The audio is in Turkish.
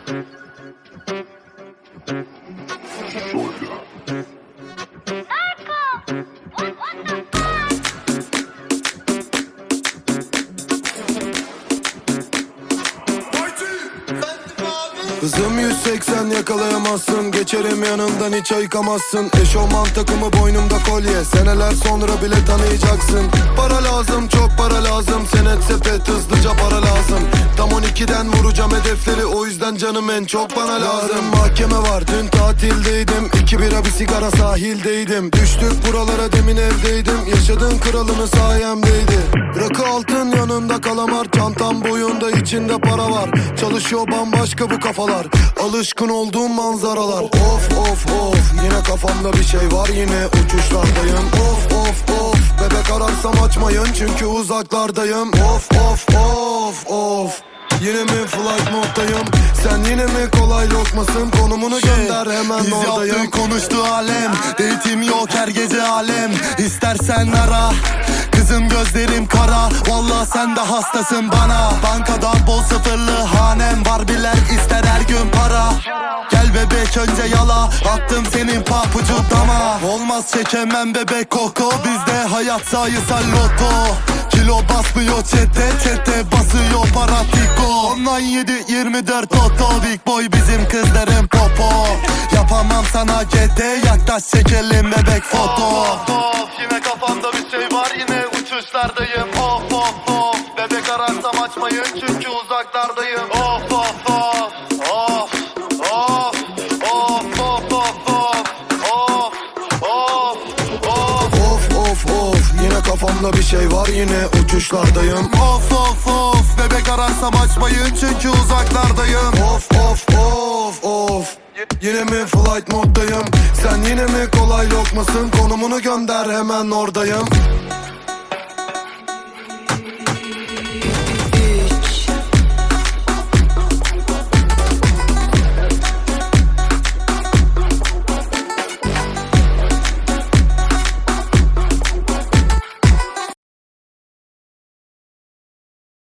Hızım 180 yakalayamazsın. Geçerim yanından hiç ayıkamazsın. Eşofman takımı boynumda kolye. Seneler sonra bile tanıyacaksın. Para lazım, çok para lazım. Senet sepet hızlıca para lazım. Tam 12'den vuracağım hedefleri. O yüzden canım en çok bana lazım. Mahkeme var, dün tatildeydim. 2 bira bir sigara sahildeydim. Düştük buralara demin evdeydim. Yaşadığın kralını sayemdeydi. Rakı altın yanında kalamar. Çantam boyunda içinde para var. Çalışıyor bambaşka bu kafalar. Alışkın olduğum manzaralar. Of of of, yine kafamda bir şey var, yine uçuşlardayım. Of of of, bebek ararsam açmayın çünkü uzaklardayım. Of of of of, yine mi flight moddayım? Sen yine mi kolay lokmasın? Konumunu gönder hemen oradayım. Yaptı konuştu alem. Date'im yok her gece alem. İstersen ara. Kızım gözlerim kara. Vallahi sen de hastasın bana. Bankadan bol sıfırlı hanem var, bilen ister her gün para. Gel bebek önce yala. Attım senin papucu dama. Olmaz çekemem bebek koko. Bizde hayat sayısal loto. Kilo basmıyor çete, çete basıyor para tiko. Online 7-24 toto. Big boy bizim kızların popo. Yapamam sana GT, yaklaş çekelim bebek foto. Of, yine kafamda bir şey var, yine uçuşlardayım. Of of of, bebek ararsam açmayın çünkü uzaklardayım. Of of of, of of of of of of of of of of, yine kafamda bir şey var, yine uçuşlardayım. Of of of, bebek ararsam açmayın çünkü uzaklardayım. Of of of of, yine mi flight moddayım? Sen yine mi kolay lokmasın? Konumunu gönder hemen oradayım.